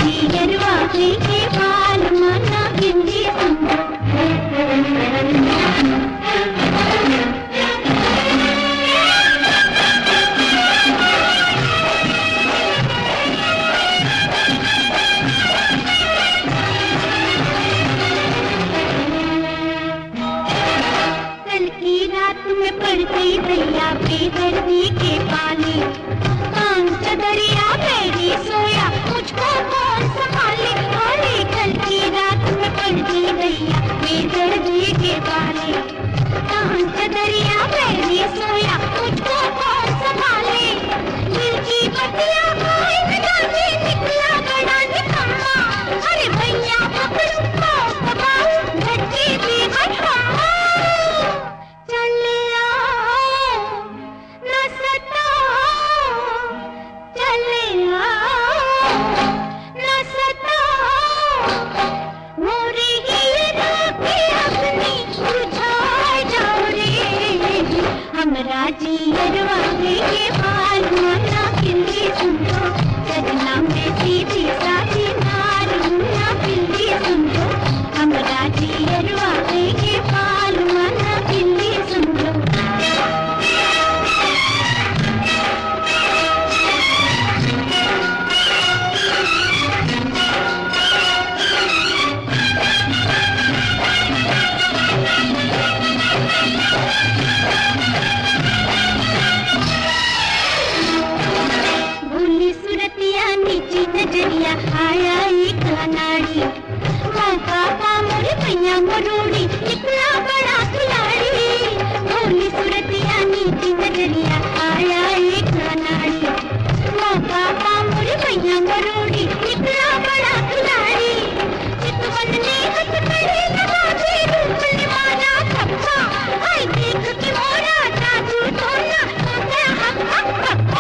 जीरवा के बाल माना गिंदी कल की रात में पड़ती भैया बेदर्दी के पानी दरिया मेरी सोया मुझको कौन संभाले। अरे कल की रात में पड़ती भैया बेदर्दी के पानी दरिया मेरी सोया मुझको कौन संभाले। दिल की बतिया निकला बड़ा निकम्मा। अरे भैया पकड़ू दबाऊ झटके भी हटवा चले आओ न सताओ चले आओ न सताओ मोरी हीरा की अपनी बुझाए जाओ रे। हमरा जीरवा के बाल माना गिंदी सुनो सजना में सीधी साधी नार मुन्ना गिंदी सुनो। हमरा जीरवा के बाल माना गिंदी सुनो। भूली सुरतिया नीची नजरिया आया एक अनाड़ी मौका पामर भैया मरोड़ी निकला बड़ा खिलाड़ी। भूली सुरतिया नीची नजरिया आया एक अनाड़ी मौका पामर भैया मरोड़ी निकला बड़ा खिलाड़ी। चितवन ने हथकड़ी लगा के रूप ने मारा थप्पा। आई देख के मोरा जादू टोना हक हक हक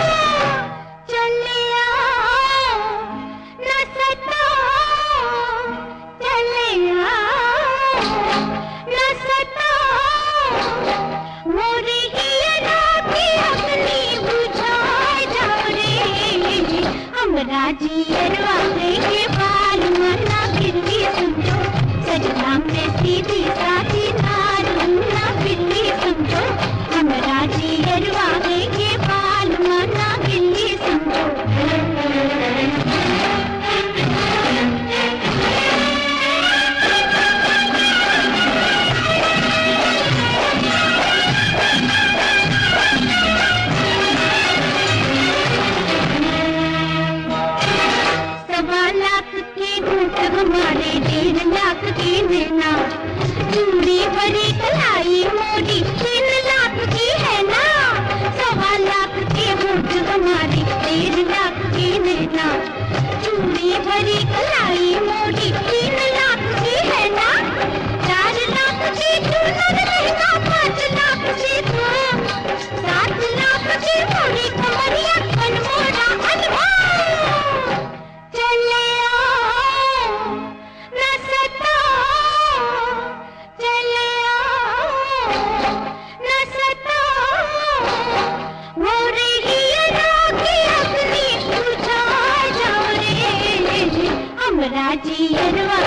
चले आओ न सताओ चले आओ न सताओ मोरी हीरा की अपनी बुझाए जाओ रे। हमरा जीरवा के बाल माना गिंदी सुनो सजना में सीधी साधी नार मुन्ना गिंदी सुनो। हमरा जीरवा के बाल माना गिंदी सुनो। सवा लाख के होठ हमारे 1.5 लाख की नैना चूड़ी भरी कलाई मोड़ी 3 लाख की है ना। सवा लाख के होठ हमारे 1.5 लाख की नैना चूड़ी भरी कलाई मोड़ी 3 लाख की है ना। 4 लाख की चूनर लहंगा 5 लाख की तो 7 लाख की मोड़ी कमरिया अनमोड़ा अनमोल। चले आओ न सताओ चले आओ न सताओ मोरी हीरा की अपनी बुझाए जाओ रे। हमरा जीरवा